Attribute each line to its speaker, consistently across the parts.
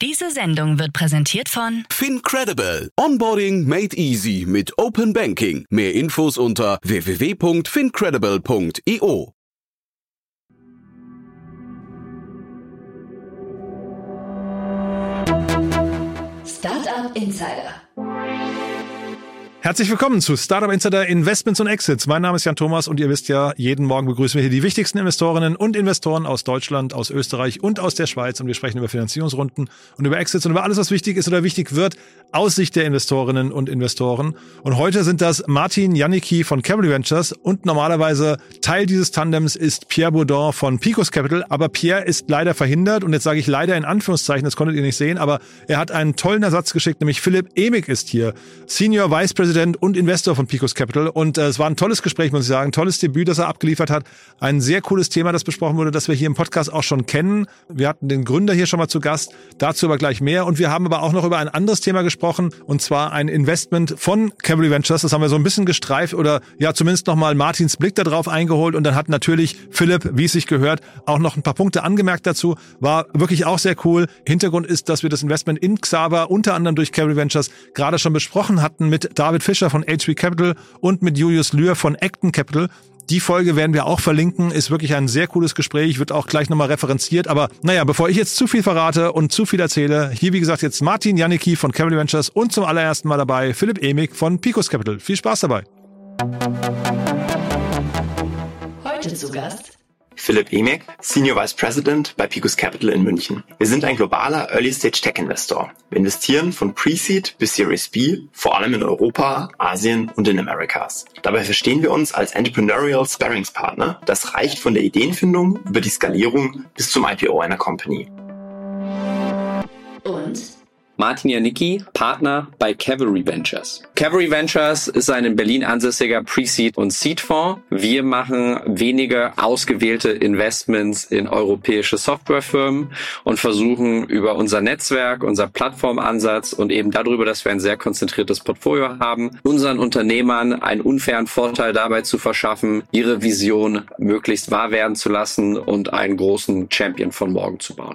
Speaker 1: Diese Sendung wird präsentiert von
Speaker 2: FinCredible. Onboarding made easy mit Open Banking. Mehr Infos unter www.fincredible.io.
Speaker 1: Startup Insider.
Speaker 3: Herzlich willkommen zu Startup Insider Investments und Exits. Mein Name ist Jan Thomas und ihr wisst ja, jeden Morgen begrüßen wir hier die wichtigsten Investorinnen und Investoren aus Deutschland, aus Österreich und aus der Schweiz und wir sprechen über Finanzierungsrunden und über Exits und über alles, was wichtig ist oder wichtig wird aus Sicht der Investorinnen und Investoren. Und heute sind das Martin Janicki von Cavalry Ventures und normalerweise Teil dieses Tandems ist Pierre Bourdon von Picos Capital, aber Pierre ist leider verhindert und jetzt sage ich leider in Anführungszeichen, das konntet ihr nicht sehen, aber er hat einen tollen Ersatz geschickt, nämlich Philipp Emig ist hier, Senior Vice President und Investor von Picos Capital und es war ein tolles Gespräch, muss ich sagen, tolles Debüt, das er abgeliefert hat, ein sehr cooles Thema, das besprochen wurde, das wir hier im Podcast auch schon kennen. Wir hatten den Gründer hier schon mal zu Gast, dazu aber gleich mehr und wir haben aber auch noch über ein anderes Thema gesprochen und zwar ein Investment von Cavalry Ventures, das haben wir so ein bisschen gestreift oder ja zumindest nochmal Martins Blick darauf eingeholt und dann hat natürlich Philipp, wie es sich gehört, auch noch ein paar Punkte angemerkt dazu, war wirklich auch sehr cool. Hintergrund ist, dass wir das Investment in Xava unter anderem durch Cavalry Ventures gerade schon besprochen hatten mit David Fischer von H3 Capital und mit Julius Lühr von Acton Capital. Die Folge werden wir auch verlinken, ist wirklich ein sehr cooles Gespräch, wird auch gleich nochmal referenziert. Aber naja, bevor ich jetzt zu viel verrate und zu viel erzähle, hier wie gesagt jetzt Martin Janicki von Cavalry Ventures und zum allerersten Mal dabei Philipp Emig von Picos Capital. Viel Spaß dabei.
Speaker 1: Heute zu Gast
Speaker 4: Philipp Emig, Senior Vice President bei Picos Capital in München. Wir sind ein globaler Early-Stage-Tech-Investor. Wir investieren von Pre-Seed bis Series B, vor allem in Europa, Asien und in Americas. Dabei verstehen wir uns als Entrepreneurial Sparringspartner. Das reicht von der Ideenfindung über die Skalierung bis zum IPO einer Company.
Speaker 1: und
Speaker 5: Martin Janicki, Partner bei Cavalry Ventures. Cavalry Ventures ist ein in Berlin ansässiger Pre-Seed- und Seed-Fonds. Wir machen wenige ausgewählte Investments in europäische Softwarefirmen und versuchen über unser Netzwerk, unser Plattformansatz und eben darüber, dass wir ein sehr konzentriertes Portfolio haben, unseren Unternehmern einen unfairen Vorteil dabei zu verschaffen, ihre Vision möglichst wahr werden zu lassen und einen großen Champion von morgen zu bauen.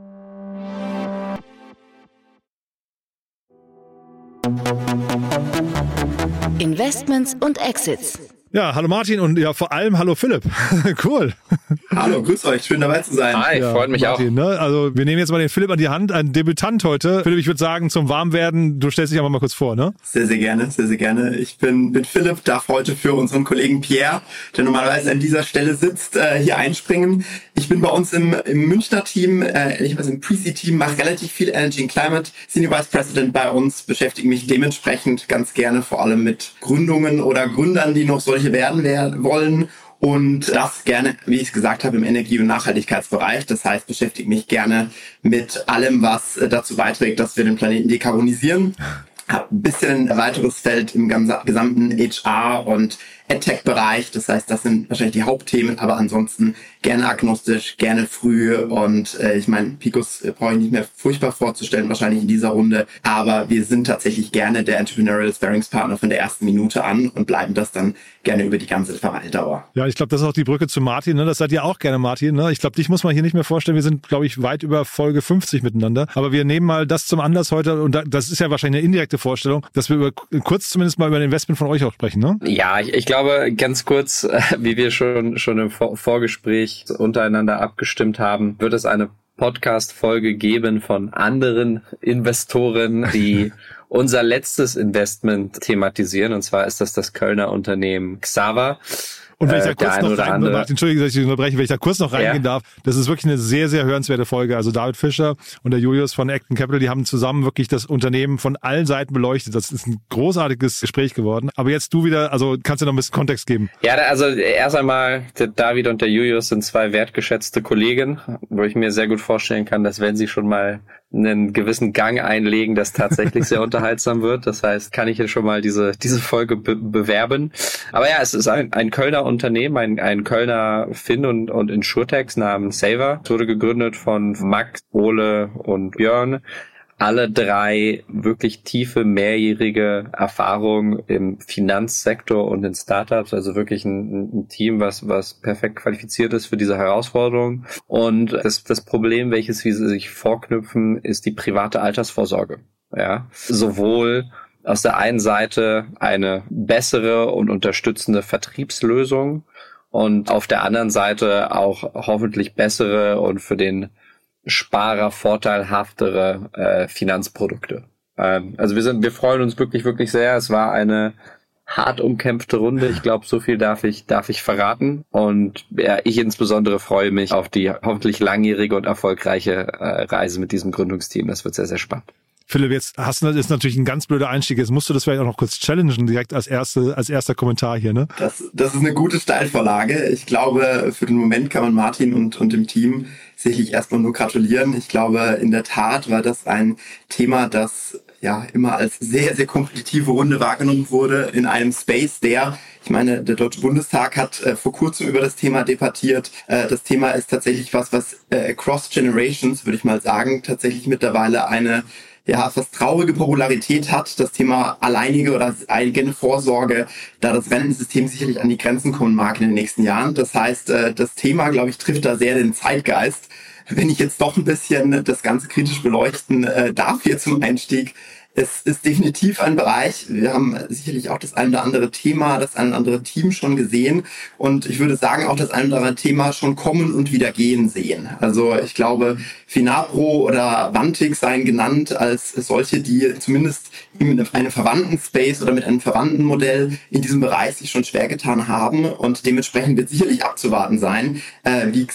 Speaker 1: Investments und Exits.
Speaker 3: Ja, hallo Martin und ja vor allem hallo Philipp. Cool.
Speaker 6: Hallo, grüß euch, schön dabei zu sein.
Speaker 5: Hi,
Speaker 3: Ja,
Speaker 5: freut mich
Speaker 3: Martin,
Speaker 5: auch.
Speaker 3: ne? Also wir nehmen jetzt mal den Philipp an die Hand, ein Debütant heute. Philipp, ich würde sagen, zum Warmwerden, du stellst dich aber mal kurz vor, ne?
Speaker 6: Sehr, sehr gerne, sehr, sehr gerne. Ich bin Philipp, darf heute für unseren Kollegen Pierre, der normalerweise an dieser Stelle sitzt, hier einspringen. Ich bin bei uns im Münchner Team, ehrlicherweise im Pre-Seed-Team, mache relativ viel Energy and Climate, Senior Vice President bei uns, beschäftige mich dementsprechend ganz gerne vor allem mit Gründungen oder Gründern, die noch solche werden wollen. Und das gerne, wie ich es gesagt habe, im Energie- und Nachhaltigkeitsbereich. Das heißt, beschäftige mich gerne mit allem, was dazu beiträgt, dass wir den Planeten dekarbonisieren. Habe ein bisschen ein weiteres Feld im gesamten HR- und EdTech-Bereich. Das heißt, das sind wahrscheinlich die Hauptthemen, aber ansonsten gerne agnostisch, gerne früh. Und ich meine, Picos brauche ich nicht mehr furchtbar vorzustellen, wahrscheinlich in dieser Runde. Aber wir sind tatsächlich gerne der Entrepreneurial Sparringspartner von der ersten Minute an und bleiben das dann gerne über die ganze Verweildauer.
Speaker 3: Ja, ich glaube, das ist auch die Brücke zu Martin, ne? Das seid ihr auch gerne, Martin, ne? Ich glaube, dich muss man hier nicht mehr vorstellen. Wir sind, glaube ich, weit über Folge 50 miteinander. Aber wir nehmen mal das zum Anlass heute, und das ist ja wahrscheinlich eine indirekte Vorstellung, dass wir kurz zumindest mal über ein Investment von euch auch sprechen, ne?
Speaker 5: Ja, ich glaube, ganz kurz, wie wir schon im Vorgespräch untereinander abgestimmt haben, wird es eine Podcast-Folge geben von anderen Investoren, die unser letztes Investment thematisieren. Und zwar ist das Kölner Unternehmen Xava.
Speaker 3: Und wenn ich da kurz noch rein, Martin, Entschuldigung, dass ich unterbreche, wenn ich da kurz noch reingehen darf, das ist wirklich eine sehr, sehr hörenswerte Folge. Also David Fischer und der Julius von Acton Capital, die haben zusammen wirklich das Unternehmen von allen Seiten beleuchtet. Das ist ein großartiges Gespräch geworden. Aber jetzt du wieder, also kannst du noch ein bisschen Kontext geben? Ja,
Speaker 5: also erst einmal, der David und der Julius sind zwei wertgeschätzte Kollegen, wo ich mir sehr gut vorstellen kann, dass wenn sie schon mal einen gewissen Gang einlegen, das tatsächlich sehr unterhaltsam wird. Das heißt, kann ich hier schon mal diese Folge bewerben. Aber ja, es ist ein Kölner Unternehmen, ein Kölner Fin- und Insurtech namens Saver. Es wurde gegründet von Max, Ole und Björn. alle drei wirklich tiefe, mehrjährige Erfahrung im Finanzsektor und in Startups, also wirklich ein Team, was perfekt qualifiziert ist für diese Herausforderung. Und das Problem, welches wir sich vorknüpfen, ist die private Altersvorsorge. Ja, sowohl aus der einen Seite eine bessere und unterstützende Vertriebslösung und auf der anderen Seite auch hoffentlich bessere und für den Sparer vorteilhaftere Finanzprodukte. Also wir freuen uns wirklich, wirklich sehr. Es war eine hart umkämpfte Runde. Ich glaube, so viel darf ich verraten. Und ja, ich insbesondere freue mich auf die hoffentlich langjährige und erfolgreiche Reise mit diesem Gründungsteam. Das wird sehr, sehr spannend.
Speaker 3: Philipp, jetzt ist natürlich ein ganz blöder Einstieg. Jetzt musst du das vielleicht auch noch kurz challengen, direkt als erster Kommentar hier, ne?
Speaker 6: Das ist eine gute Steilvorlage. Ich glaube, für den Moment kann man Martin und dem Team sicherlich erstmal nur gratulieren. Ich glaube, in der Tat war das ein Thema, das ja immer als sehr, sehr kompetitive Runde wahrgenommen wurde in einem Space, der Deutsche Bundestag hat vor kurzem über das Thema debattiert. Das Thema ist tatsächlich was across generations, würde ich mal sagen, tatsächlich mittlerweile eine fast traurige Popularität hat, das Thema alleinige oder eigene Vorsorge, da das Rentensystem sicherlich an die Grenzen kommen mag in den nächsten Jahren. Das heißt, das Thema, glaube ich, trifft da sehr den Zeitgeist. Wenn ich jetzt doch ein bisschen das Ganze kritisch beleuchten darf hier zum Einstieg, es ist definitiv ein Bereich. Wir haben sicherlich auch das ein oder andere Thema, das ein oder andere Team schon gesehen. Und ich würde sagen, auch das ein oder andere Thema schon kommen und wieder gehen sehen. Also ich glaube, Finapro oder Vantic seien genannt als solche, die zumindest mit einem verwandten Space oder mit einem verwandten Modell in diesem Bereich sich schon schwer getan haben. Und dementsprechend wird sicherlich abzuwarten sein, wie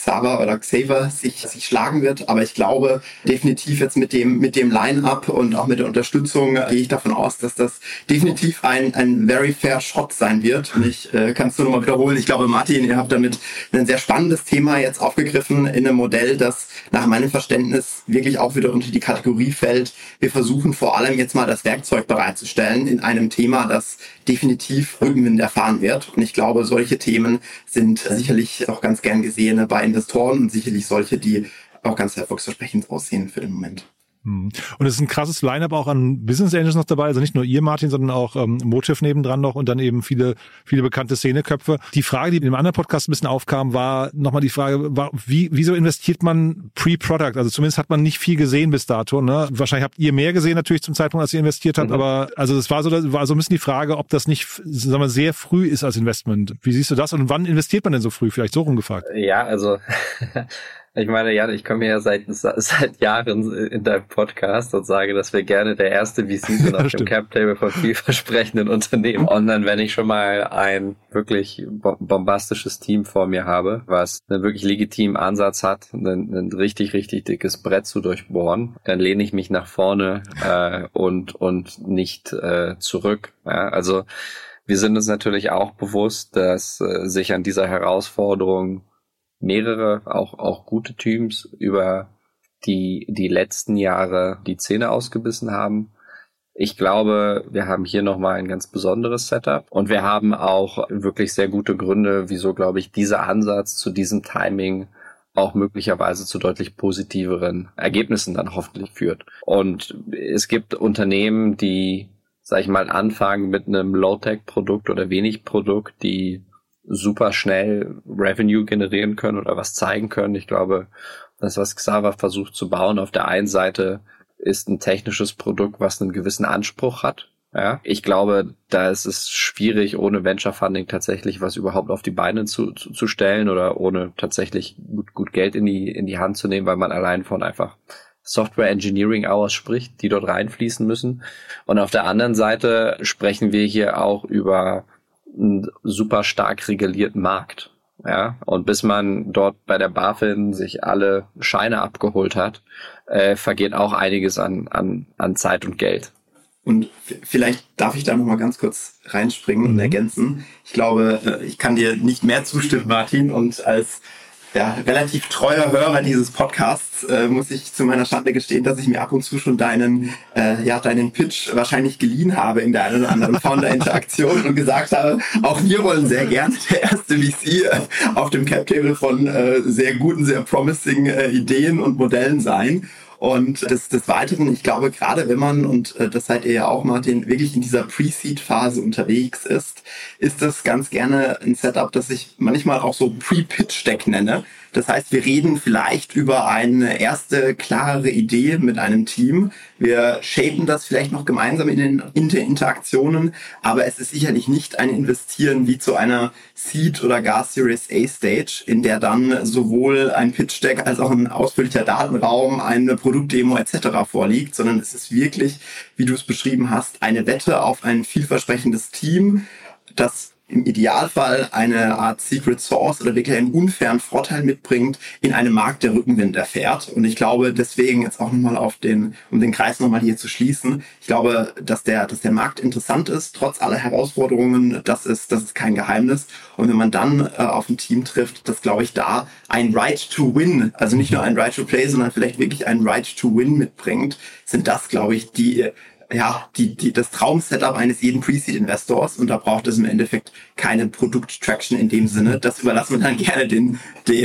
Speaker 6: Xaver sich schlagen wird. Aber ich glaube definitiv jetzt mit dem Line-Up und auch mit der Unterstützung gehe ich davon aus, dass das definitiv ein very fair shot sein wird. Und ich kann es nur noch mal wiederholen. Ich glaube, Martin, ihr habt damit ein sehr spannendes Thema jetzt aufgegriffen in einem Modell, das nach meinem Verständnis wirklich auch wieder unter die Kategorie fällt. Wir versuchen vor allem jetzt mal das Werkzeug bereitzustellen in einem Thema, das definitiv Rückenwind erfahren wird. Und ich glaube, solche Themen sind sicherlich auch ganz gern gesehene bei Investoren und sicherlich solche, die auch ganz erfolgsversprechend aussehen für den Moment.
Speaker 3: Und es ist ein krasses Line-Up auch an Business Angels noch dabei, also nicht nur ihr, Martin, sondern auch Motiv nebendran noch und dann eben viele bekannte Szeneköpfe. Die Frage, die in dem anderen Podcast ein bisschen aufkam, war nochmal die Frage, wieso investiert man Pre-Product? Also zumindest hat man nicht viel gesehen bis dato. Ne? Wahrscheinlich habt ihr mehr gesehen natürlich zum Zeitpunkt, als ihr investiert habt, aber also das war so ein bisschen die Frage, ob das nicht, sagen wir, sehr früh ist als Investment. Wie siehst du das und wann investiert man denn so früh? Vielleicht so rumgefragt.
Speaker 5: Ja, also ich meine, Jan, ich komme ja seit Jahren in deinem Podcast und sage, dass wir gerne der erste VC sind auf dem Cap-Table von vielversprechenden Unternehmen. Und dann, wenn ich schon mal ein wirklich bombastisches Team vor mir habe, was einen wirklich legitimen Ansatz hat, ein richtig, richtig dickes Brett zu durchbohren, dann lehne ich mich nach vorne und nicht zurück. Ja, also wir sind uns natürlich auch bewusst, dass sich an dieser Herausforderung mehrere, auch gute Teams über die letzten Jahre die Zähne ausgebissen haben. Ich glaube, wir haben hier nochmal ein ganz besonderes Setup und wir haben auch wirklich sehr gute Gründe, wieso, glaube ich, dieser Ansatz zu diesem Timing auch möglicherweise zu deutlich positiveren Ergebnissen dann hoffentlich führt. Und es gibt Unternehmen, die, sag ich mal, anfangen mit einem Low-Tech-Produkt oder wenig Produkt, die super schnell Revenue generieren können oder was zeigen können. Ich glaube, das, was Xaver versucht zu bauen, auf der einen Seite ist ein technisches Produkt, was einen gewissen Anspruch hat. Ja, ich glaube, da ist es schwierig, ohne Venture Funding tatsächlich was überhaupt auf die Beine zu stellen oder ohne tatsächlich gut Geld in die Hand zu nehmen, weil man allein von einfach Software Engineering Hours spricht, die dort reinfließen müssen. Und auf der anderen Seite sprechen wir hier auch über einen super stark regulierten Markt. Ja, und bis man dort bei der BaFin sich alle Scheine abgeholt hat, vergeht auch einiges an Zeit und Geld.
Speaker 6: Und vielleicht darf ich da noch mal ganz kurz reinspringen und ergänzen. Ich glaube, ich kann dir nicht mehr zustimmen, Martin, und als relativ treuer Hörer dieses Podcasts muss ich zu meiner Schande gestehen, dass ich mir ab und zu schon deinen Pitch wahrscheinlich geliehen habe in der einen oder anderen Founder-Interaktion und gesagt habe, auch wir wollen sehr gerne der erste VC auf dem Cap-Table von sehr guten, sehr promising Ideen und Modellen sein. Und des Weiteren, ich glaube, gerade wenn man, und das seid ihr ja auch, Martin, wirklich in dieser Pre-Seed-Phase unterwegs ist das ganz gerne ein Setup, das ich manchmal auch so Pre-Pitch-Deck nenne. Das heißt, wir reden vielleicht über eine erste klarere Idee mit einem Team. Wir shapen das vielleicht noch gemeinsam in den Interaktionen, aber es ist sicherlich nicht ein Investieren wie zu einer Seed- oder gar Series A-Stage, in der dann sowohl ein Pitch-Deck als auch ein ausführlicher Datenraum, eine Produktdemo etc. vorliegt, sondern es ist wirklich, wie du es beschrieben hast, eine Wette auf ein vielversprechendes Team, das im Idealfall eine Art Secret Sauce oder wirklich einen unfairen Vorteil mitbringt in einem Markt, der Rückenwind erfährt. Und ich glaube, deswegen jetzt auch nochmal um den Kreis nochmal hier zu schließen, ich glaube, dass der Markt interessant ist, trotz aller Herausforderungen, das ist kein Geheimnis. Und wenn man dann auf ein Team trifft, das, glaube ich, da ein Right to Win, also nicht nur ein Right to Play, sondern vielleicht wirklich ein Right to Win mitbringt, sind das, glaube ich, das Traum-Setup eines jeden Pre-Seed-Investors, und da braucht es im Endeffekt keine Produkt-Traction in dem Sinne. Das überlassen wir dann gerne den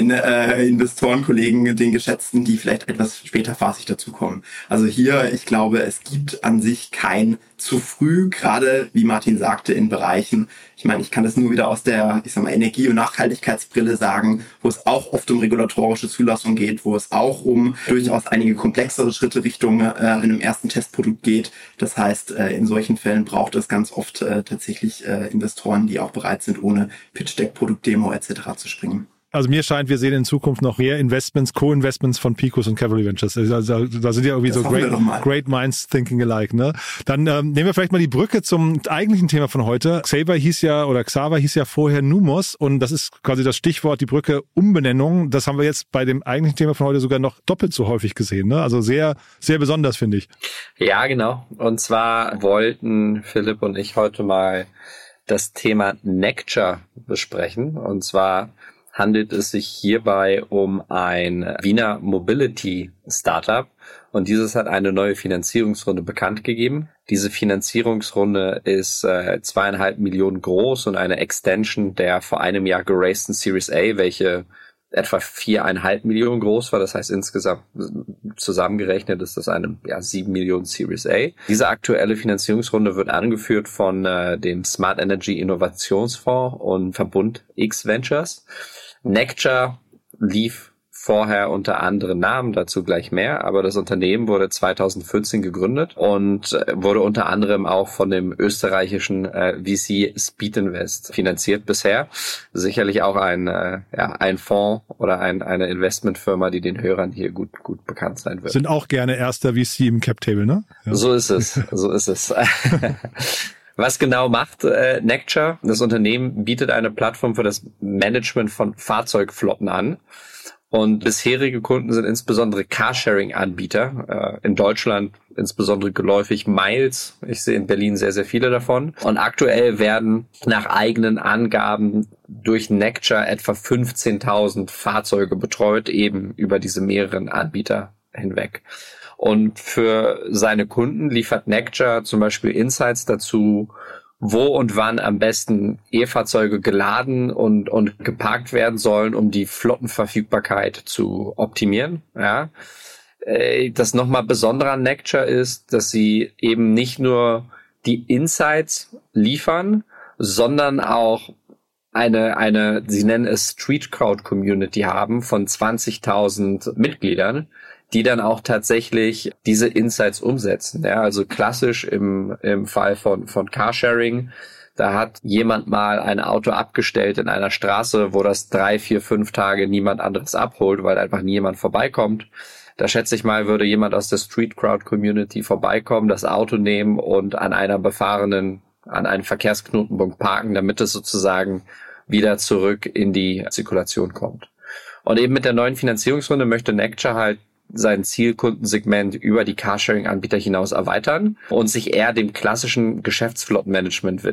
Speaker 6: Investorenkollegen, den Geschätzten, die vielleicht etwas später phasig dazukommen. Also hier, ich glaube, es gibt an sich kein zu früh, gerade wie Martin sagte, in Bereichen, ich meine, ich kann das nur wieder aus der, Energie- und Nachhaltigkeitsbrille sagen, wo es auch oft um regulatorische Zulassung geht, wo es auch um durchaus einige komplexere Schritte Richtung einem ersten Testprodukt geht. Das heißt, in solchen Fällen braucht es ganz oft tatsächlich Investoren, die auch bereit sind, ohne Pitch-Deck, Produktdemo etc. zu springen.
Speaker 3: Also mir scheint, wir sehen in Zukunft noch Re-Investments, Co-Investments von Picus und Cavalry Ventures. Also da sind ja irgendwie so great minds thinking alike, ne? Dann nehmen wir vielleicht mal die Brücke zum eigentlichen Thema von heute. Xaver hieß ja vorher Numos, und das ist quasi das Stichwort, die Brücke Umbenennung. Das haben wir jetzt bei dem eigentlichen Thema von heute sogar noch doppelt so häufig gesehen, ne? Also sehr, sehr besonders, finde ich.
Speaker 5: Ja, genau. Und zwar wollten Philipp und ich heute mal das Thema Nectar besprechen. Und zwar handelt es sich hierbei um ein Wiener Mobility Startup, und dieses hat eine neue Finanzierungsrunde bekannt gegeben. Diese Finanzierungsrunde ist 2,5 Millionen groß und eine Extension der vor einem Jahr geraisten Series A, welche etwa 4,5 Millionen groß war. Das heißt, insgesamt zusammengerechnet ist das eine 7 Millionen Series A. Diese aktuelle Finanzierungsrunde wird angeführt von dem Smart Energy Innovationsfonds und Verbund X Ventures. Nectar lief vorher unter anderen Namen, dazu gleich mehr, aber das Unternehmen wurde 2014 gegründet und wurde unter anderem auch von dem österreichischen VC Speedinvest finanziert bisher. Sicherlich auch ein Fonds oder eine Investmentfirma, die den Hörern hier gut bekannt sein wird.
Speaker 3: Sind auch gerne erster VC im Cap-Table, ne? Ja.
Speaker 5: So ist es. Was genau macht Nectar? Das Unternehmen bietet eine Plattform für das Management von Fahrzeugflotten an. Und bisherige Kunden sind insbesondere Carsharing-Anbieter. In Deutschland insbesondere geläufig Miles. Ich sehe in Berlin sehr, sehr viele davon. Und aktuell werden nach eigenen Angaben durch Nectar etwa 15.000 Fahrzeuge betreut, eben über diese mehreren Anbieter hinweg. Und für seine Kunden liefert Nectar zum Beispiel Insights dazu, wo und wann am besten E-Fahrzeuge geladen und geparkt werden sollen, um die Flottenverfügbarkeit zu optimieren. Ja. Das nochmal Besondere an Nectar ist, dass sie eben nicht nur die Insights liefern, sondern auch eine, sie nennen es Street Crowd Community haben von 20.000 Mitgliedern, die dann auch tatsächlich diese Insights umsetzen. Ja, also klassisch im Fall von Carsharing, da hat jemand mal ein Auto abgestellt in einer Straße, wo das 3, 4, 5 Tage niemand anderes abholt, weil einfach niemand vorbeikommt. Da schätze ich mal, würde jemand aus der Street Crowd Community vorbeikommen, das Auto nehmen und an einem Verkehrsknotenpunkt parken, damit es sozusagen wieder zurück in die Zirkulation kommt. Und eben mit der neuen Finanzierungsrunde möchte Nectar halt sein Zielkundensegment über die Carsharing-Anbieter hinaus erweitern und sich eher dem klassischen Geschäftsflottenmanagement widmen.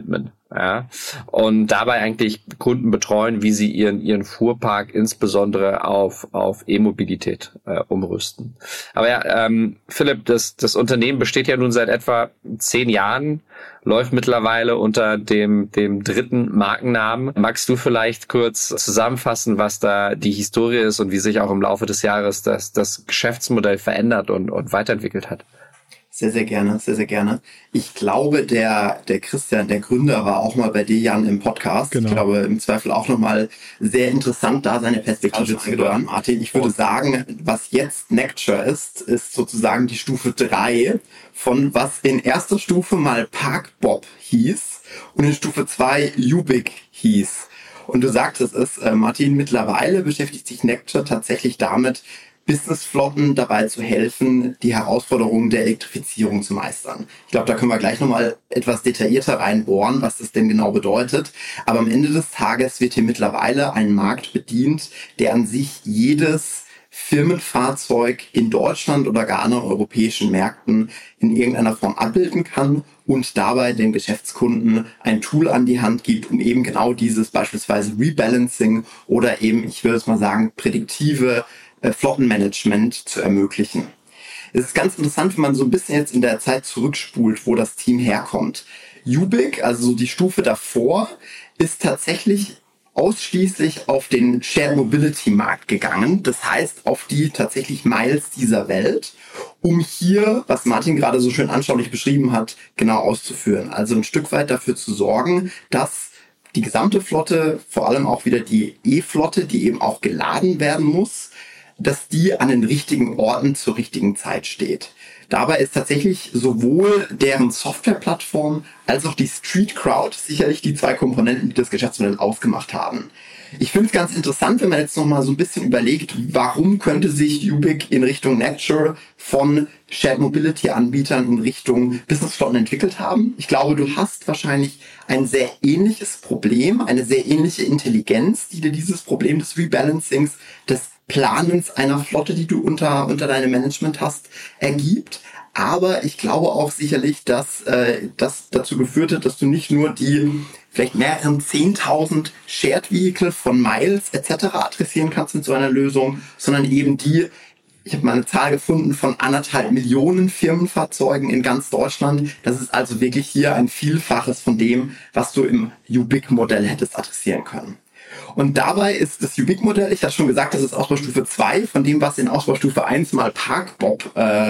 Speaker 5: ja, und dabei eigentlich Kunden betreuen, wie sie ihren Fuhrpark insbesondere auf E-Mobilität umrüsten. Aber ja, Philipp, das Unternehmen besteht ja nun seit etwa 10 Jahren, läuft mittlerweile unter dem dritten Markennamen. Magst du vielleicht kurz zusammenfassen, was da die Historie ist und wie sich auch im Laufe des Jahres das Geschäftsmodell verändert und weiterentwickelt hat?
Speaker 6: Sehr, sehr gerne, sehr, sehr gerne. Ich glaube, der Christian, der Gründer, war auch mal bei dir, Jan, im Podcast. Genau. Ich glaube, im Zweifel auch nochmal sehr interessant, da seine Perspektive zu hören. Martin, ich würde sagen, was jetzt Nectar ist sozusagen die Stufe 3 von was in erster Stufe mal Parkbob hieß und in Stufe 2 Ubic hieß. Und du sagtest es, Martin, mittlerweile beschäftigt sich Nectar tatsächlich damit, Businessflotten dabei zu helfen, die Herausforderungen der Elektrifizierung zu meistern. Ich glaube, da können wir gleich nochmal etwas detaillierter reinbohren, was das denn genau bedeutet. Aber am Ende des Tages wird hier mittlerweile ein Markt bedient, der an sich jedes Firmenfahrzeug in Deutschland oder gar in europäischen Märkten in irgendeiner Form abbilden kann und dabei den Geschäftskunden ein Tool an die Hand gibt, um eben genau dieses beispielsweise Rebalancing oder eben, ich würde es mal sagen, prädiktive Flottenmanagement zu ermöglichen. Es ist ganz interessant, wenn man so ein bisschen jetzt in der Zeit zurückspult, wo das Team herkommt. Ubic, also so die Stufe davor, ist tatsächlich ausschließlich auf den Shared Mobility Markt gegangen. Das heißt, auf die tatsächlich Miles dieser Welt, um hier, was Martin gerade so schön anschaulich beschrieben hat, genau auszuführen. Also ein Stück weit dafür zu sorgen, dass die gesamte Flotte, vor allem auch wieder die E-Flotte, die eben auch geladen werden muss, dass die an den richtigen Orten zur richtigen Zeit steht. Dabei ist tatsächlich sowohl deren Softwareplattform als auch die Street Crowd sicherlich die 2 Komponenten, die das Geschäftsmodell ausgemacht haben. Ich finde es ganz interessant, wenn man jetzt nochmal so ein bisschen überlegt, warum könnte sich Ubic in Richtung Nectar von Shared Mobility Anbietern in Richtung Businessflotten entwickelt haben. Ich glaube, du hast wahrscheinlich ein sehr ähnliches Problem, eine sehr ähnliche Intelligenz, die dir dieses Problem des Rebalancings, des Planens einer Flotte, die du unter deinem Management hast, ergibt. Aber ich glaube auch sicherlich, dass das dazu geführt hat, dass du nicht nur die vielleicht mehreren 10.000 Shared Vehicle von Miles etc. adressieren kannst mit so einer Lösung, sondern eben ich habe mal eine Zahl gefunden von 1,5 Millionen Firmenfahrzeugen in ganz Deutschland. Das ist also wirklich hier ein Vielfaches von dem, was du im Ubic-Modell hättest adressieren können. Und dabei ist das Ubic-Modell, ich hatte schon gesagt, das ist Ausbaustufe 2 von dem, was in Ausbaustufe 1 mal Parkbob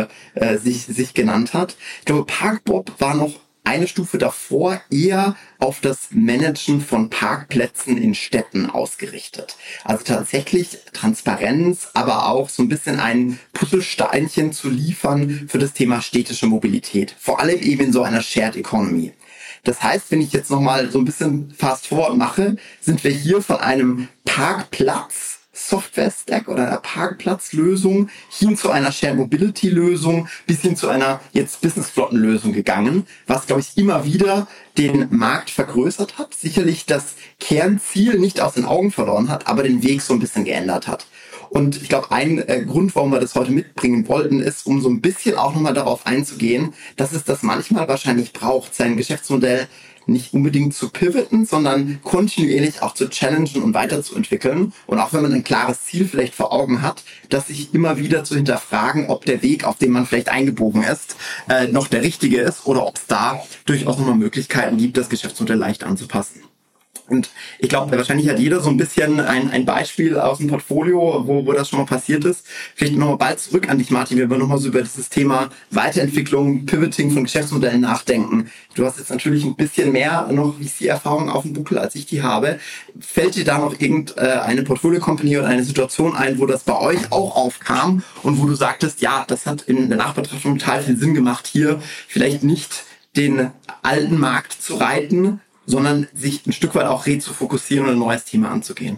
Speaker 6: sich genannt hat. Ich glaube, Parkbob war noch eine Stufe davor eher auf das Managen von Parkplätzen in Städten ausgerichtet. Also tatsächlich Transparenz, aber auch so ein bisschen ein Puzzlesteinchen zu liefern für das Thema städtische Mobilität. Vor allem eben in so einer Shared Economy. Das heißt, wenn ich jetzt nochmal so ein bisschen fast forward mache, sind wir hier von einem Parkplatz Software-Stack oder einer Parkplatzlösung hin zu einer Shared Mobility-Lösung bis hin zu einer jetzt Business-Flotten-Lösung gegangen, was, glaube ich, immer wieder den Markt vergrößert hat, sicherlich das Kernziel nicht aus den Augen verloren hat, aber den Weg so ein bisschen geändert hat. Und ich glaube, ein Grund, warum wir das heute mitbringen wollten, ist, um so ein bisschen auch nochmal darauf einzugehen, dass es das manchmal wahrscheinlich braucht, sein Geschäftsmodell nicht unbedingt zu pivoten, sondern kontinuierlich auch zu challengen und weiterzuentwickeln. Und auch wenn man ein klares Ziel vielleicht vor Augen hat, dass sich immer wieder zu hinterfragen, ob der Weg, auf dem man vielleicht eingebogen ist, noch der richtige ist oder ob es da durchaus nochmal Möglichkeiten gibt, das Geschäftsmodell leicht anzupassen. Und ich glaube, wahrscheinlich hat jeder so ein bisschen ein Beispiel aus dem Portfolio, wo das schon mal passiert ist. Vielleicht nochmal bald zurück an dich, Martin, wenn wir nochmal so über dieses Thema Weiterentwicklung, Pivoting von Geschäftsmodellen nachdenken. Du hast jetzt natürlich ein bisschen mehr noch VC-Erfahrung auf dem Buckel, als ich die habe. Fällt dir da noch irgendeine Portfolio-Company oder eine Situation ein, wo das bei euch auch aufkam und wo du sagtest, ja, das hat in der Nachbetrachtung total viel Sinn gemacht, hier vielleicht nicht den alten Markt zu reiten, sondern sich ein Stück weit auch zu fokussieren und ein neues Thema anzugehen.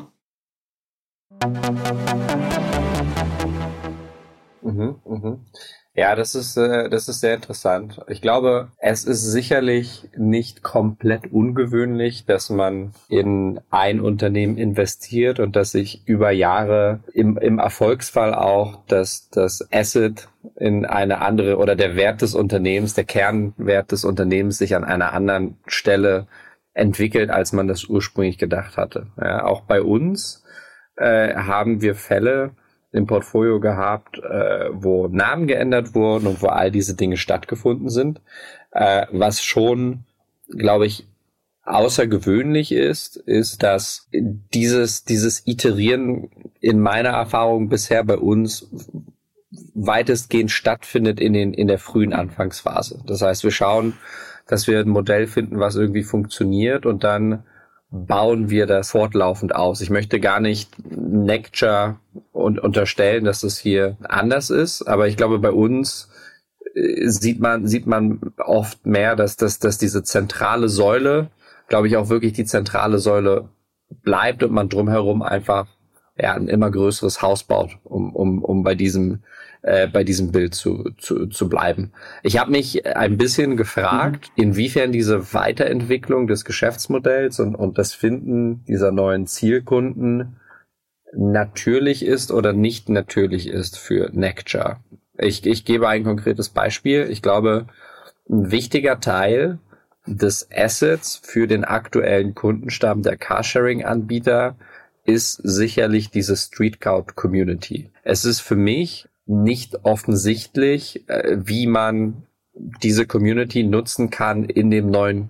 Speaker 5: Ja, das ist sehr interessant. Ich glaube, es ist sicherlich nicht komplett ungewöhnlich, dass man in ein Unternehmen investiert und dass sich über Jahre im Erfolgsfall auch das Asset in eine andere oder der Wert des Unternehmens, der Kernwert des Unternehmens sich an einer anderen Stelle entwickelt, als man das ursprünglich gedacht hatte. Ja, auch bei uns haben wir Fälle im Portfolio gehabt, wo Namen geändert wurden und wo all diese Dinge stattgefunden sind, was schon, glaube ich, außergewöhnlich ist, dass dieses Iterieren in meiner Erfahrung bisher bei uns weitestgehend stattfindet in der frühen Anfangsphase. Das heißt, wir schauen, dass wir ein Modell finden, was irgendwie funktioniert, und dann bauen wir das fortlaufend aus. Ich möchte gar nicht Nectar unterstellen, dass das hier anders ist, aber ich glaube, bei uns sieht man oft mehr, dass diese zentrale Säule, glaube ich, auch wirklich die zentrale Säule bleibt und man drumherum einfach ein immer größeres Haus baut, um bei diesem Bild zu bleiben. Ich habe mich ein bisschen gefragt, inwiefern diese Weiterentwicklung des Geschäftsmodells und das Finden dieser neuen Zielkunden natürlich ist oder nicht natürlich ist für Nectar. Ich gebe ein konkretes Beispiel. Ich glaube, ein wichtiger Teil des Assets für den aktuellen Kundenstamm der Carsharing-Anbieter ist sicherlich diese Streetcrowd-Community. Es ist für mich nicht offensichtlich, wie man diese Community nutzen kann in dem neuen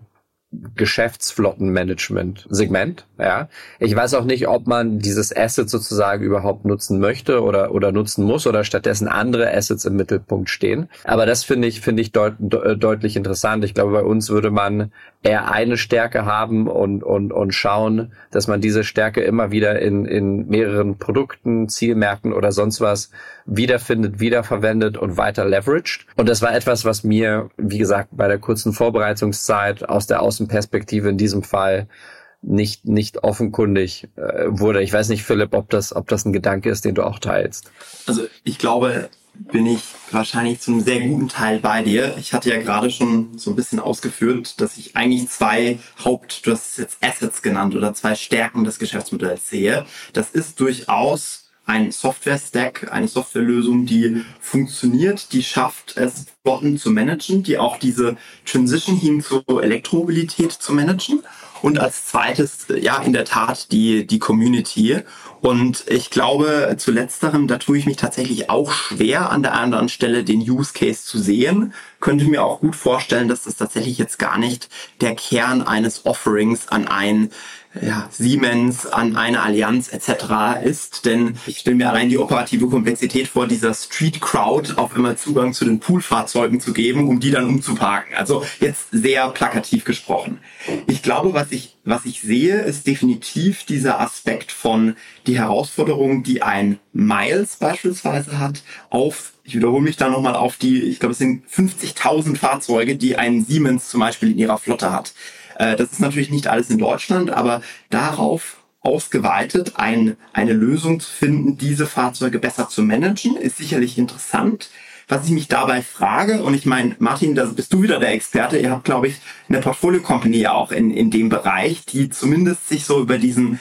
Speaker 5: Geschäftsflottenmanagement-Segment. Ja, ich weiß auch nicht, ob man dieses Asset sozusagen überhaupt nutzen möchte oder nutzen muss oder stattdessen andere Assets im Mittelpunkt stehen. Aber das finde ich deutlich interessant. Ich glaube, bei uns würde man eher eine Stärke haben und schauen, dass man diese Stärke immer wieder in mehreren Produkten, Zielmärkten oder sonst was wiederfindet, wiederverwendet und weiter leveraged. Und das war etwas, was mir, wie gesagt, bei der kurzen Vorbereitungszeit aus der Außenperspektive in diesem Fall nicht offenkundig wurde. Ich weiß nicht, Philipp, ob das ein Gedanke ist, den du auch teilst.
Speaker 6: Also ich glaube, bin ich wahrscheinlich zu einem sehr guten Teil bei dir. Ich hatte ja gerade schon so ein bisschen ausgeführt, dass ich eigentlich du hast es jetzt Assets genannt, oder zwei Stärken des Geschäftsmodells sehe. Das ist durchaus ein Software-Stack, eine Softwarelösung, die funktioniert, die schafft es, Flotten zu managen, die auch diese Transition hin zur Elektromobilität zu managen. Und als zweites, in der Tat, die Community. Und ich glaube, zu letzterem, da tue ich mich tatsächlich auch schwer, an der anderen Stelle den Use Case zu sehen. Könnte mir auch gut vorstellen, dass das tatsächlich jetzt gar nicht der Kern eines Offerings an ein Siemens, an eine Allianz etc. ist, denn ich stelle mir allein die operative Komplexität vor, dieser Street Crowd auf einmal Zugang zu den Poolfahrzeugen zu geben, um die dann umzuparken. Also jetzt sehr plakativ gesprochen. Ich glaube, was ich sehe, ist definitiv dieser Aspekt von die Herausforderung, die ein Miles beispielsweise hat, ich wiederhole mich da nochmal auf ich glaube, es sind 50.000 Fahrzeuge, die ein Siemens zum Beispiel in ihrer Flotte hat. Das ist natürlich nicht alles in Deutschland, aber darauf ausgeweitet eine Lösung zu finden, diese Fahrzeuge besser zu managen, ist sicherlich interessant. Was ich mich dabei frage, und ich meine, Martin, da bist du wieder der Experte, ihr habt, glaube ich, eine Portfolio-Company ja auch in dem Bereich, die zumindest sich so über diesen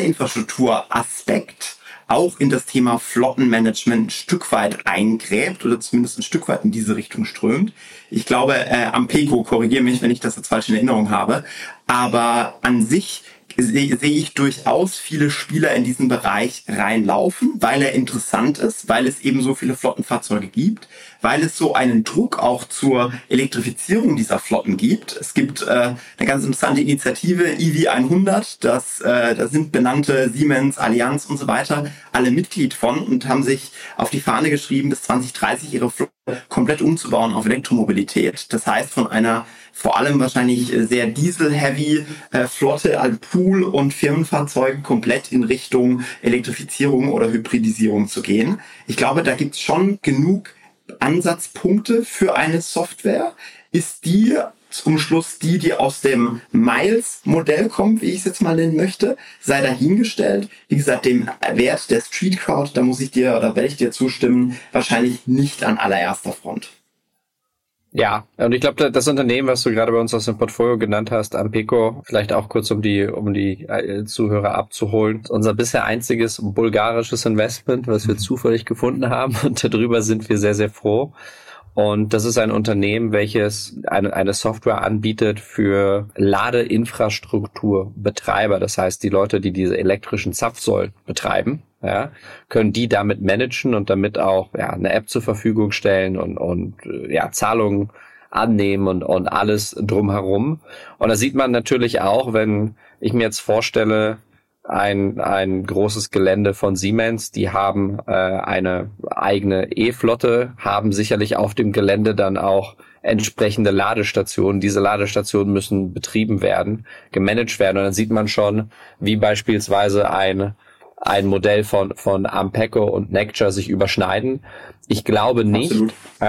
Speaker 6: Ladeinfrastruktur-Aspekt auch in das Thema Flottenmanagement ein Stück weit eingräbt oder zumindest ein Stück weit in diese Richtung strömt. Ich glaube, Ampeco, korrigiere mich, wenn ich das jetzt falsch in Erinnerung habe, aber an sich sehe ich durchaus viele Spieler in diesen Bereich reinlaufen, weil er interessant ist, weil es eben so viele Flottenfahrzeuge gibt, weil es so einen Druck auch zur Elektrifizierung dieser Flotten gibt. Es gibt eine ganz interessante Initiative, EV100, da sind benannte Siemens, Allianz und so weiter alle Mitglied von und haben sich auf die Fahne geschrieben, bis 2030 ihre Flotte komplett umzubauen auf Elektromobilität. Das heißt, von einer vor allem wahrscheinlich sehr diesel-heavy Flotte an Pool- und Firmenfahrzeugen komplett in Richtung Elektrifizierung oder Hybridisierung zu gehen. Ich glaube, da gibt es schon genug Ansatzpunkte für eine Software. Ist die zum Schluss die aus dem Miles-Modell kommt, wie ich es jetzt mal nennen möchte, sei dahingestellt. Wie gesagt, dem Wert der Street Crowd, da werde ich dir zustimmen, wahrscheinlich nicht an allererster Front.
Speaker 5: Ja, und ich glaube, das Unternehmen, was du gerade bei uns aus dem Portfolio genannt hast, Ampeco, vielleicht auch kurz, um die Zuhörer abzuholen, unser bisher einziges bulgarisches Investment, was wir zufällig gefunden haben, und darüber sind wir sehr, sehr froh. Und das ist ein Unternehmen, welches eine Software anbietet für Ladeinfrastrukturbetreiber. Das heißt, die Leute, die diese elektrischen Zapfsäulen betreiben, ja, können die damit managen und damit auch eine App zur Verfügung stellen und Zahlungen annehmen und alles drumherum. Und da sieht man natürlich auch, wenn ich mir jetzt vorstelle, ein großes Gelände von Siemens, die haben eine eigene E-Flotte, haben sicherlich auf dem Gelände dann auch entsprechende Ladestationen. Diese Ladestationen müssen betrieben werden, gemanagt werden. Und dann sieht man schon, wie beispielsweise ein Modell von Ampeco und Nectar sich überschneiden. Ich glaube nicht,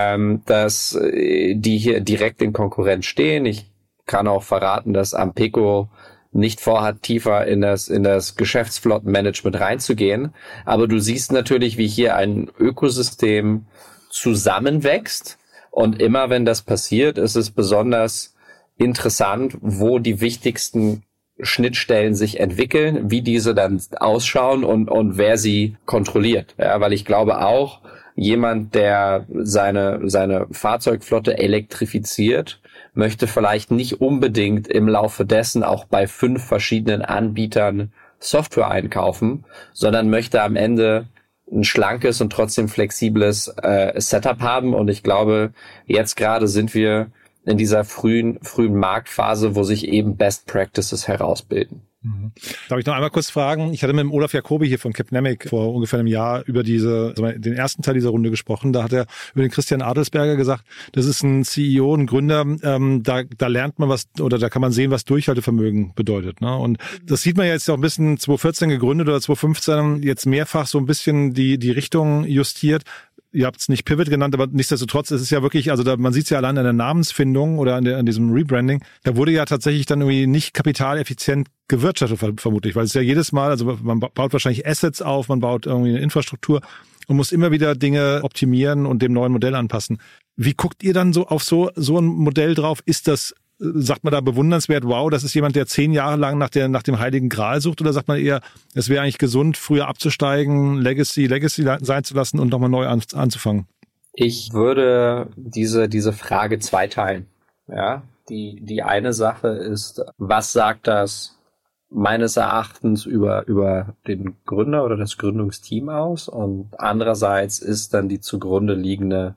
Speaker 5: dass die hier direkt in Konkurrenz stehen. Ich kann auch verraten, dass Ampeco nicht vorhat, tiefer in das Geschäftsflottenmanagement reinzugehen. Aber du siehst natürlich, wie hier ein Ökosystem zusammenwächst. Und immer wenn das passiert, ist es besonders interessant, wo die wichtigsten Schnittstellen sich entwickeln, wie diese dann ausschauen und wer sie kontrolliert. Ja, weil ich glaube auch, jemand, der seine Fahrzeugflotte elektrifiziert, möchte vielleicht nicht unbedingt im Laufe dessen auch bei 5 verschiedenen Anbietern Software einkaufen, sondern möchte am Ende ein schlankes und trotzdem flexibles Setup haben. Und ich glaube, jetzt gerade sind wir in dieser frühen Marktphase, wo sich eben Best Practices herausbilden.
Speaker 3: Darf ich noch einmal kurz fragen? Ich hatte mit dem Olaf Jacobi hier von Capnamic vor ungefähr einem Jahr über den ersten Teil dieser Runde gesprochen. Da hat er über den Christian Adelsberger gesagt, das ist ein CEO, ein Gründer, da lernt man was oder da kann man sehen, was Durchhaltevermögen bedeutet. Ne? Und das sieht man ja jetzt auch ein bisschen 2014 gegründet oder 2015 jetzt mehrfach so ein bisschen die Richtung justiert. Ihr habt es nicht Pivot genannt, aber nichtsdestotrotz ist es ja wirklich, also man sieht es ja allein an der Namensfindung oder an diesem Rebranding, da wurde ja tatsächlich dann irgendwie nicht kapitaleffizient gewirtschaftet, vermutlich, weil es ja jedes Mal, also man baut wahrscheinlich Assets auf, man baut irgendwie eine Infrastruktur und muss immer wieder Dinge optimieren und dem neuen Modell anpassen. Wie guckt ihr dann so auf so ein Modell drauf? Ist das, sagt man da bewundernswert, wow, das ist jemand, der 10 Jahre lang nach dem Heiligen Gral sucht, oder sagt man eher, es wäre eigentlich gesund, früher abzusteigen, Legacy sein zu lassen und nochmal neu anzufangen?
Speaker 5: Ich würde diese Frage zweiteilen. Ja, die eine Sache ist, was sagt das meines Erachtens über den Gründer oder das Gründungsteam aus? Und andererseits ist dann die zugrunde liegende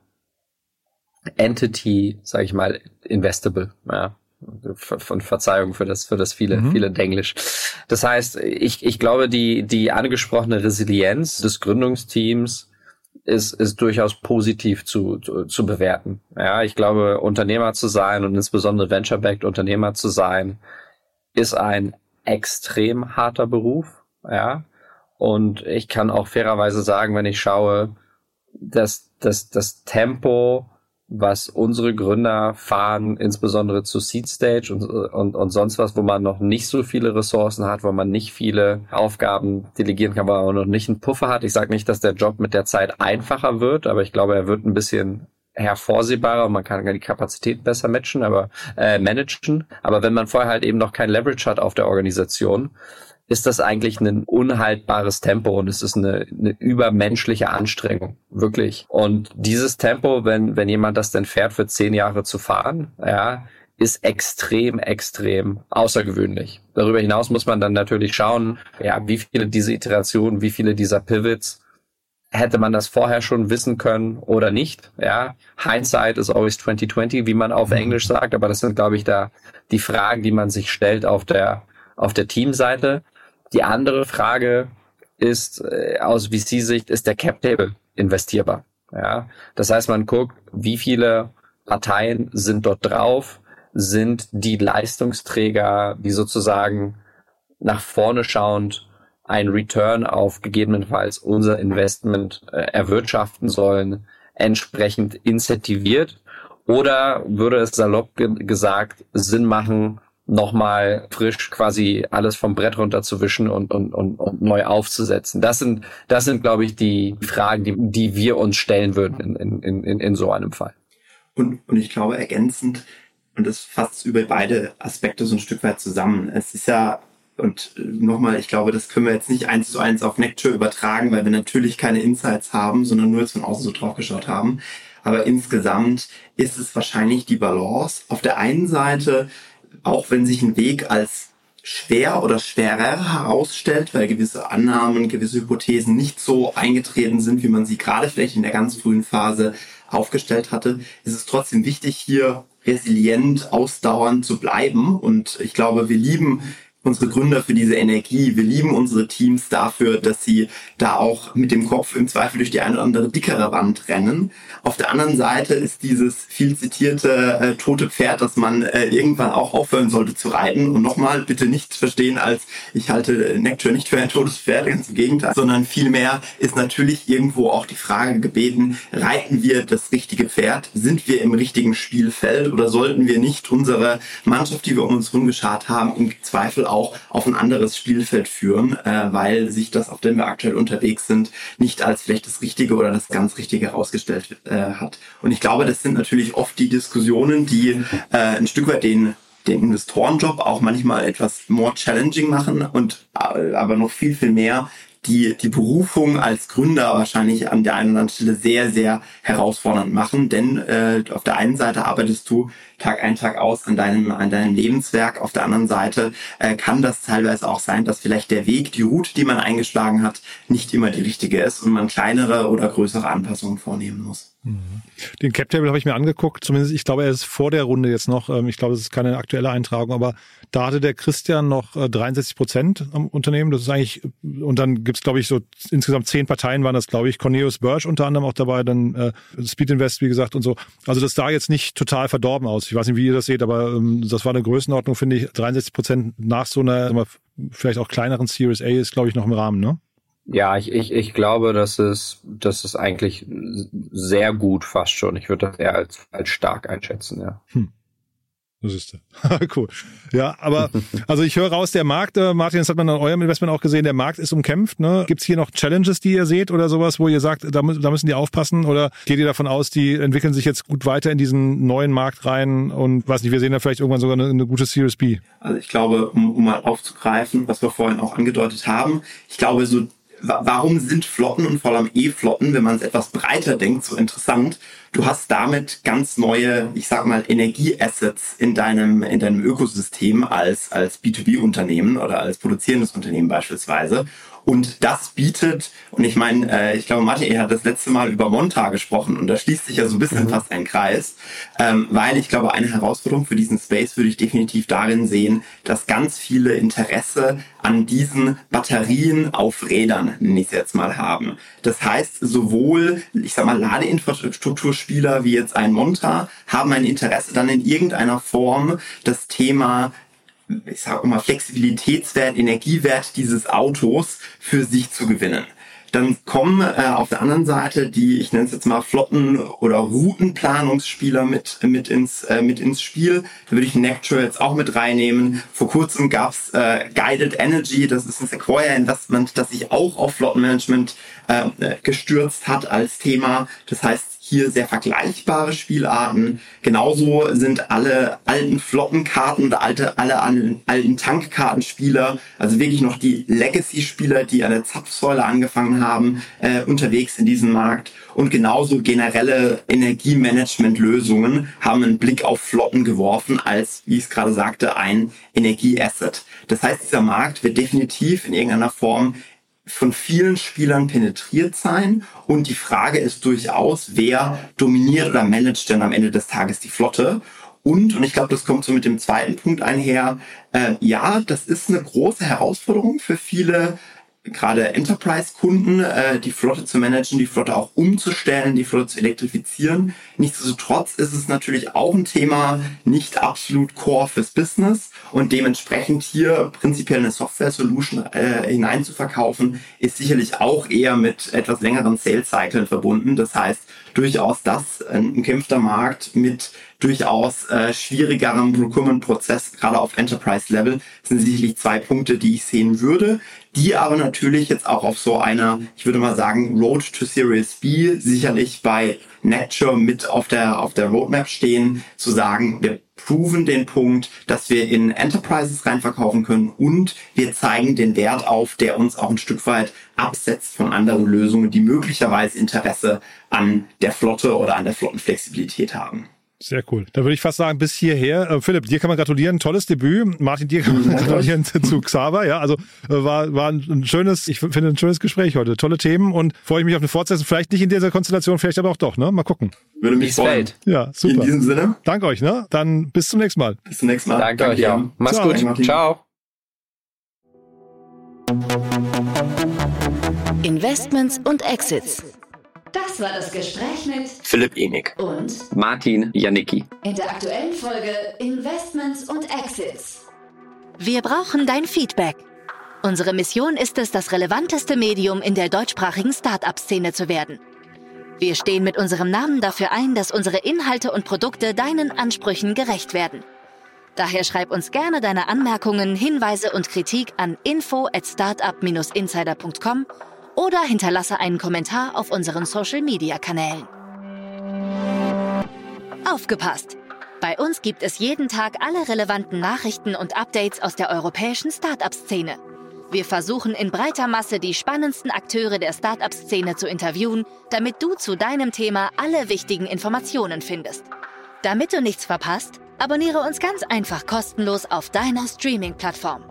Speaker 5: Entity, sage ich mal, investable, ja. Von Verzeihung für das viele Denglisch. Das heißt, ich glaube, die angesprochene Resilienz des Gründungsteams ist durchaus positiv zu bewerten. Ja, ich glaube, Unternehmer zu sein und insbesondere Venture-backed Unternehmer zu sein, ist ein extrem harter Beruf. Ja, und ich kann auch fairerweise sagen, wenn ich schaue, dass das Tempo, was unsere Gründer fahren, insbesondere zu Seed Stage und sonst was, wo man noch nicht so viele Ressourcen hat, wo man nicht viele Aufgaben delegieren kann, weil man noch nicht einen Puffer hat. Ich sage nicht, dass der Job mit der Zeit einfacher wird, aber ich glaube, er wird ein bisschen hervorsehbarer und man kann die Kapazität besser managen. Aber wenn man vorher halt eben noch kein Leverage hat auf der Organisation, ist das eigentlich ein unhaltbares Tempo und es ist eine übermenschliche Anstrengung, wirklich. Und dieses Tempo, wenn jemand das denn fährt, für 10 Jahre zu fahren, ja, ist extrem, extrem außergewöhnlich. Darüber hinaus muss man dann natürlich schauen, ja, wie viele dieser Iterationen, wie viele dieser Pivots hätte man das vorher schon wissen können oder nicht, ja. Hindsight is always 20/20, wie man auf Englisch sagt, aber das sind, glaube ich, da die Fragen, die man sich stellt auf der Teamseite. Die andere Frage ist, aus VC-Sicht, ist der Cap-Table investierbar? Ja, das heißt, man guckt, wie viele Parteien sind dort drauf, sind die Leistungsträger, die sozusagen nach vorne schauend ein Return auf gegebenenfalls unser Investment erwirtschaften sollen, entsprechend incentiviert, oder würde es salopp gesagt Sinn machen, nochmal frisch quasi alles vom Brett runterzuwischen und neu aufzusetzen? Das sind, glaube ich, die Fragen, die wir uns stellen würden in so einem Fall.
Speaker 6: Und ich glaube, ergänzend, und das fasst über beide Aspekte so ein Stück weit zusammen. Es ist ja, und nochmal, ich glaube, das können wir jetzt nicht 1:1 auf Nectar übertragen, weil wir natürlich keine Insights haben, sondern nur jetzt von außen so drauf geschaut haben. Aber insgesamt ist es wahrscheinlich die Balance. Auf der einen Seite, auch wenn sich ein Weg als schwer oder schwerer herausstellt, weil gewisse Annahmen, gewisse Hypothesen nicht so eingetreten sind, wie man sie gerade vielleicht in der ganz frühen Phase aufgestellt hatte, ist es trotzdem wichtig, hier resilient, ausdauernd zu bleiben. Und ich glaube, wir lieben unsere Gründer für diese Energie. Wir lieben unsere Teams dafür, dass sie da auch mit dem Kopf im Zweifel durch die eine oder andere dickere Wand rennen. Auf der anderen Seite ist dieses viel zitierte tote Pferd, dass man irgendwann auch aufhören sollte zu reiten. Und nochmal, bitte nicht verstehen als, ich halte Nectar nicht für ein totes Pferd, ganz im Gegenteil, sondern vielmehr ist natürlich irgendwo auch die Frage gebeten, reiten wir das richtige Pferd? Sind wir im richtigen Spielfeld oder sollten wir nicht unsere Mannschaft, die wir um uns rumgeschart haben, im Zweifel auch auf ein anderes Spielfeld führen, weil sich das, auf dem wir aktuell unterwegs sind, nicht als vielleicht das Richtige oder das ganz Richtige herausgestellt hat. Und ich glaube, das sind natürlich oft die Diskussionen, die ein Stück weit den Investorenjob auch manchmal etwas more challenging machen und aber noch viel, viel mehr die Berufung als Gründer wahrscheinlich an der einen oder anderen Stelle sehr, sehr herausfordernd machen. Denn auf der einen Seite arbeitest du Tag ein, Tag aus an deinem Lebenswerk. Auf der anderen Seite kann das teilweise auch sein, dass vielleicht der Weg, die Route, die man eingeschlagen hat, nicht immer die richtige ist und man kleinere oder größere Anpassungen vornehmen muss.
Speaker 3: Den Cap-Table habe ich mir angeguckt, zumindest ich glaube, er ist vor der Runde jetzt noch, ich glaube, das ist keine aktuelle Eintragung, aber da hatte der Christian noch 63% am Unternehmen, das ist eigentlich, und dann gibt's glaube ich so, insgesamt 10 Parteien waren das, glaube ich, Cornelius Börsch unter anderem auch dabei, dann Speed Invest, wie gesagt, und so. Also das sah jetzt nicht total verdorben aus, ich weiß nicht, wie ihr das seht, aber das war eine Größenordnung, finde ich, 63% nach so einer, vielleicht auch kleineren Series A ist, glaube ich, noch im Rahmen, ne?
Speaker 5: Ja, ich glaube, das ist eigentlich sehr gut fast schon. Ich würde das eher als stark einschätzen, ja.
Speaker 3: Das ist cool. Ja, aber also ich höre raus, der Markt, Martin, das hat man an eurem Investment auch gesehen, der Markt ist umkämpft. Ne? Gibt es hier noch Challenges, die ihr seht oder sowas, wo ihr sagt, da müssen die aufpassen? Oder geht ihr davon aus, die entwickeln sich jetzt gut weiter in diesen neuen Markt rein und weiß nicht, wir sehen da vielleicht irgendwann sogar eine gute Series B?
Speaker 6: Also ich glaube, um mal aufzugreifen, was wir vorhin auch angedeutet haben, ich glaube so, warum sind Flotten und vor allem E-Flotten, wenn man es etwas breiter denkt, so interessant? Du hast damit ganz neue, ich sag mal, Energieassets in deinem Ökosystem als B2B-Unternehmen oder als produzierendes Unternehmen beispielsweise. Und das bietet, und ich meine, ich glaube, Martin hat das letzte Mal über Monta gesprochen und da schließt sich ja so ein bisschen fast ein Kreis, weil ich glaube, eine Herausforderung für diesen Space würde ich definitiv darin sehen, dass ganz viele Interesse an diesen Batterien auf Rädern, nenne ich es jetzt mal, haben. Das heißt, sowohl, ich sag mal, Ladeinfrastrukturspieler wie jetzt ein Monta haben ein Interesse dann in irgendeiner Form das Thema, ich sage mal, Flexibilitätswert, Energiewert dieses Autos für sich zu gewinnen. Dann kommen auf der anderen Seite die, ich nenne es jetzt mal Flotten- oder Routenplanungsspieler mit ins Spiel. Da würde ich Nectar jetzt auch mit reinnehmen. Vor kurzem gab's Guided Energy, das ist ein Sequoia-Investment, das sich auch auf Flottenmanagement gestürzt hat als Thema. Das heißt, hier sehr vergleichbare Spielarten. Genauso sind alle alten Flottenkarten oder alle alten Tankkartenspieler, also wirklich noch die Legacy-Spieler, die an der Zapfsäule angefangen haben, unterwegs in diesem Markt. Und genauso generelle Energiemanagement-Lösungen haben einen Blick auf Flotten geworfen als, wie ich es gerade sagte, ein Energieasset. Das heißt, dieser Markt wird definitiv in irgendeiner Form von vielen Spielern penetriert sein und die Frage ist durchaus, wer dominiert oder managt denn am Ende des Tages die Flotte? Und ich glaube, das kommt so mit dem zweiten Punkt einher, ja, das ist eine große Herausforderung für viele, gerade Enterprise-Kunden, die Flotte zu managen, die Flotte auch umzustellen, die Flotte zu elektrifizieren. Nichtsdestotrotz ist es natürlich auch ein Thema, nicht absolut core fürs Business und dementsprechend hier prinzipiell eine Software-Solution hineinzuverkaufen, ist sicherlich auch eher mit etwas längeren Sales-Cyclen verbunden. Das heißt, durchaus das ein umkämpfter Markt mit durchaus schwierigerem Procurement-Prozess, gerade auf Enterprise-Level, sind sicherlich 2 Punkte, die ich sehen würde, die aber natürlich jetzt auch auf so einer, ich würde mal sagen, Road to Series B sicherlich bei Nature mit auf der Roadmap stehen, zu sagen, wir proven den Punkt, dass wir in Enterprises reinverkaufen können und wir zeigen den Wert auf, der uns auch ein Stück weit absetzt von anderen Lösungen, die möglicherweise Interesse an der Flotte oder an der Flottenflexibilität haben.
Speaker 3: Sehr cool. Da würde ich fast sagen, bis hierher. Philipp, dir kann man gratulieren, tolles Debüt. Martin, dir kann man gratulieren zu Xaver. Ja, also war ein schönes, ich finde ein schönes Gespräch heute. Tolle Themen und freue ich mich auf eine Fortsetzung. Vielleicht nicht in dieser Konstellation, vielleicht aber auch doch, ne? Mal gucken.
Speaker 6: Würde mich freuen.
Speaker 3: Ja, super.
Speaker 6: In diesem Sinne.
Speaker 3: Danke euch, ne? Dann bis zum nächsten Mal.
Speaker 6: Bis zum nächsten Mal.
Speaker 5: Danke euch, ja. Mach's gut. Ciao.
Speaker 1: Investments und Exits. Das war das Gespräch mit
Speaker 4: Philipp Enig
Speaker 1: und
Speaker 5: Martin Janicki.
Speaker 1: in der aktuellen Folge Investments und Exits. Wir brauchen dein Feedback. Unsere Mission ist es, das relevanteste Medium in der deutschsprachigen Start-up-Szene zu werden. Wir stehen mit unserem Namen dafür ein, dass unsere Inhalte und Produkte deinen Ansprüchen gerecht werden. Daher schreib uns gerne deine Anmerkungen, Hinweise und Kritik an info@startup-insider.com oder hinterlasse einen Kommentar auf unseren Social-Media-Kanälen. Aufgepasst! Bei uns gibt es jeden Tag alle relevanten Nachrichten und Updates aus der europäischen Start-up-Szene. Wir versuchen in breiter Masse die spannendsten Akteure der Start-up-Szene zu interviewen, damit du zu deinem Thema alle wichtigen Informationen findest. Damit du nichts verpasst, abonniere uns ganz einfach kostenlos auf deiner Streaming-Plattform.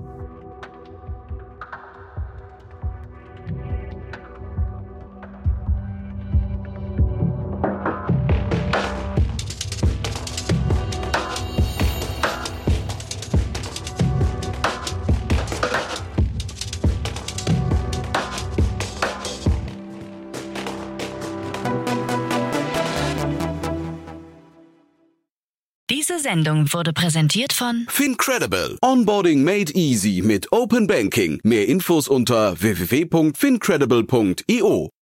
Speaker 1: Diese Sendung wurde präsentiert von
Speaker 2: FinCredible. Onboarding made easy mit Open Banking. Mehr Infos unter www.fincredible.io.